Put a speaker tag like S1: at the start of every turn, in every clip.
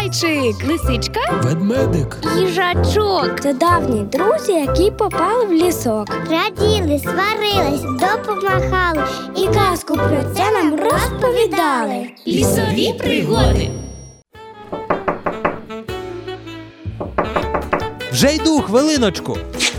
S1: Зайчик, лисичка,
S2: ведмедик,
S3: їжачок. Це давні друзі, які попали в лісок. Раділи, сварились, допомагали і казку про це нам розповідали.
S1: лісові пригоди.
S2: вже йду, хвилиночку.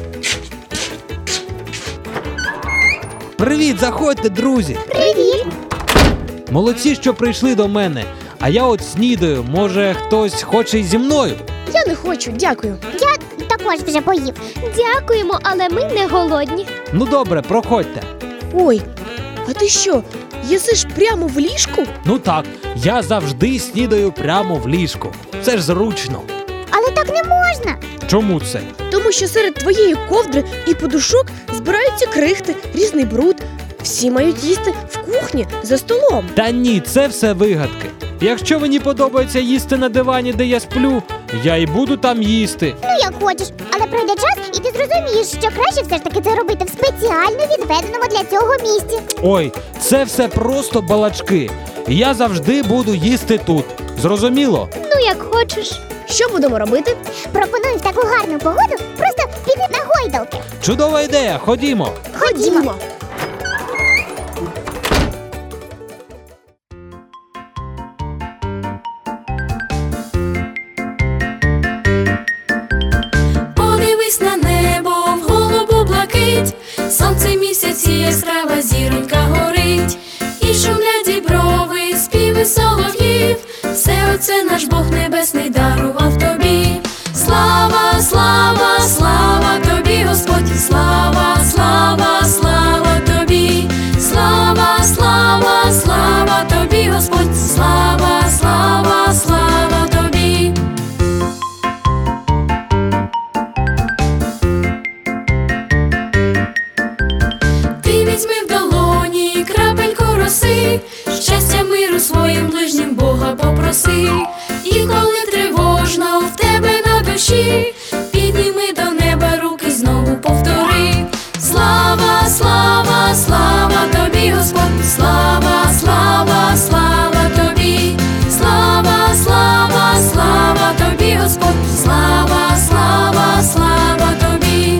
S2: Привіт, заходьте, друзі.
S3: Привіт!
S2: Молодці, що прийшли до мене. А я от снідаю, може хтось хоче зі мною?
S4: Я не хочу, дякую.
S3: Я також вже поїв. Дякуємо, але ми не голодні.
S2: Ну добре, проходьте.
S4: Ой, а ти що, їсиш прямо в ліжку?
S2: Ну так, я завжди снідаю прямо в ліжку. Це ж зручно.
S3: Але так не можна.
S2: Чому це?
S4: Тому що серед твоєї ковдри і подушок збираються крихти, різний бруд. Всі мають їсти в кухні за столом.
S2: Та ні, це все вигадки. Якщо мені подобається їсти на дивані, де я сплю, я і буду там їсти.
S3: Ну як хочеш, але пройде час і ти зрозумієш, що краще все ж таки це робити в спеціально відведеному для цього місці.
S2: Ой, це все просто балачки. Я завжди буду їсти тут. Зрозуміло?
S3: Ну як хочеш.
S4: Що будемо робити?
S3: Пропоную в таку гарну погоду просто піти на гойдалки.
S2: Чудова ідея, ходімо.
S3: Ходімо.
S5: Подивись на небо, в голубу блакить, сонце, місяць і яскрава зіронька горить, і шумлять діброви, співи солов'їв, все оце наш Бог небесний дарував тобі. Слава, слава, слава тобі, Господь, слава, слава, слава тобі, слава, слава, слава тобі, Господь, слава, слава, слава тобі. Ти візьми в долоні крапельку роси, щастя, миру своїм ближнім Бога попроси. І коли тривожно в тебе на душі, підніми до неба руки, знову повтори. Слава, слава, слава тобі, Господь, слава, слава, слава тобі, слава, слава, слава тобі, Господь, слава, слава, слава тобі.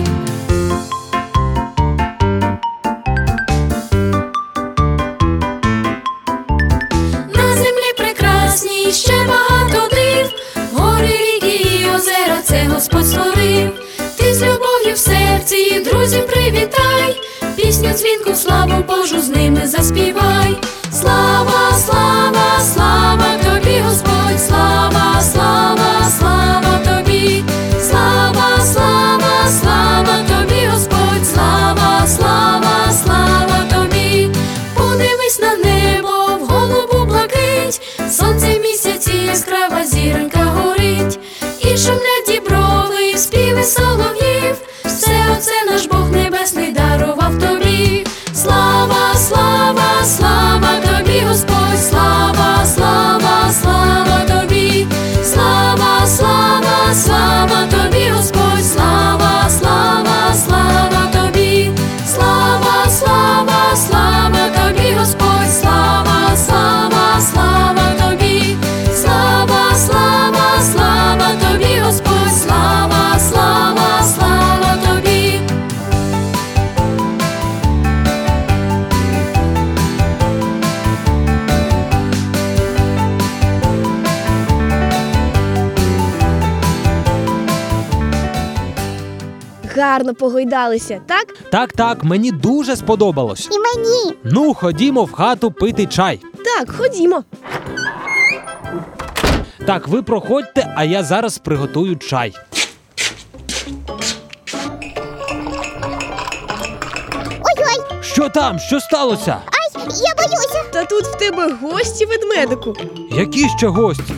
S5: На землі прекрасній ще багато див, гори, ріки і озера це Господь створив. Ти з любов'ю в серці друзів привітай, пісню дзвінку, славу Божу з ними заспівай. Слава, слава, слава тобі, Господь, слава, слава, слава тобі, слава, слава, слава тобі, Господь, слава, слава, слава тобі. Подивись на небо, в голубу блакить, сонце, місяць і яскрава зіронька горить, і шумлять діброви, співи солов'їв, все оце наш Бог небесний дарував тобі. Слава, слава, слава тобі, Господь, слава, слава, слава тобі, слава, слава, слава тобі, Господь, слава, слава, слава тобі, слава, слава, слава тобі, Господь, слава, слава, слава тобі, слава, слава, слава тобі, Господь, слава, слава, слава тобі.
S4: Гарно погойдалися, так?
S2: Так, мені дуже сподобалось.
S3: І мені.
S2: Ну, ходімо в хату пити чай.
S4: Так, ходімо.
S2: Так, ви проходьте, а я зараз приготую чай.
S3: Ой-ой,
S2: Що там? Що сталося?
S3: ай, я боюся.
S4: Та тут в тебе гості, ведмедику.
S2: Які ще гості?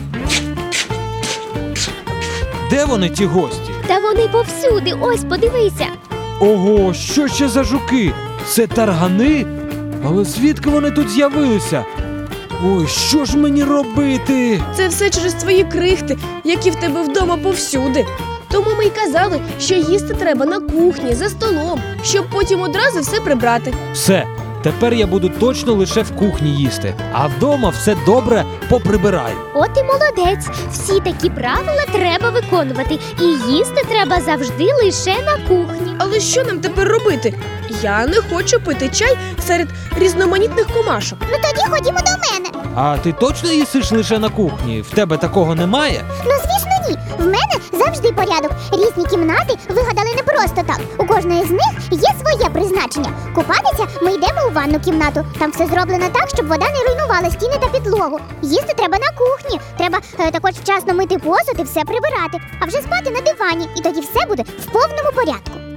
S2: Де вони, ті гості?
S3: Та вони повсюди, ось подивися.
S2: Ого, що ще за жуки? Це таргани? Але звідки вони тут з'явилися? Ой, що ж мені робити?
S4: Це все через твої крихти, які в тебе вдома повсюди. Тому ми й казали, що їсти треба на кухні, за столом, щоб потім одразу все прибрати.
S2: Все, Тепер я буду точно лише в кухні їсти, а вдома все добре поприбираю.
S3: От і молодець. Всі такі правила треба виконувати. І їсти треба завжди лише на кухні.
S4: Але що нам тепер робити? Я не хочу пити чай серед різноманітних комашок.
S3: Ну тоді ходімо до мене.
S2: А ти точно їсиш лише на кухні? В тебе такого немає?
S3: Ну звісно ні. В мене завжди порядок. Різні кімнати вигадали не просто так. У кожної з них є своє призначення. Купатися ми йдемо у ванну кімнату. Там все зроблено так, щоб вода не руйнувала стіни та підлогу. Їсти треба на кухні. Треба також вчасно мити посуд і все прибирати. А вже спати на дивані. І тоді все буде в повному порядку.